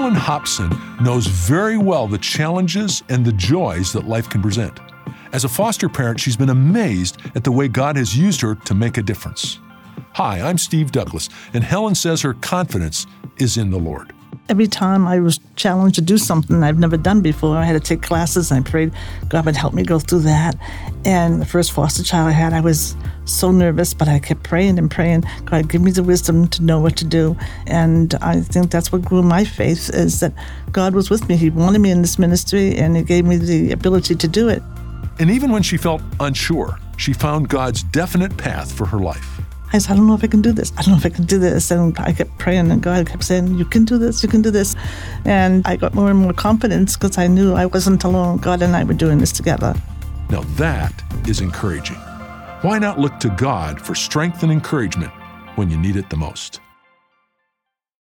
Helen Hopson knows very well the challenges and the joys that life can present. As a foster parent, she's been amazed at the way God has used her to make a difference. Hi, I'm Steve Douglas, and Helen says her confidence is in the Lord. Every time I was challenged to do something I've never done before, I had to take classes, and I prayed God would help me go through that. And the first foster child I had, I was so nervous, but I kept praying and praying. God, give me the wisdom to know what to do. And I think that's what grew my faith, is that God was with me. He wanted me in this ministry, and He gave me the ability to do it. And even when she felt unsure, she found God's definite path for her life. I said, I don't know if I can do this. I don't know if I can do this. And I kept praying, and God kept saying, you can do this, you can do this. And I got more and more confidence because I knew I wasn't alone. God and I were doing this together. Now that is encouraging. Why not look to God for strength and encouragement when you need it the most?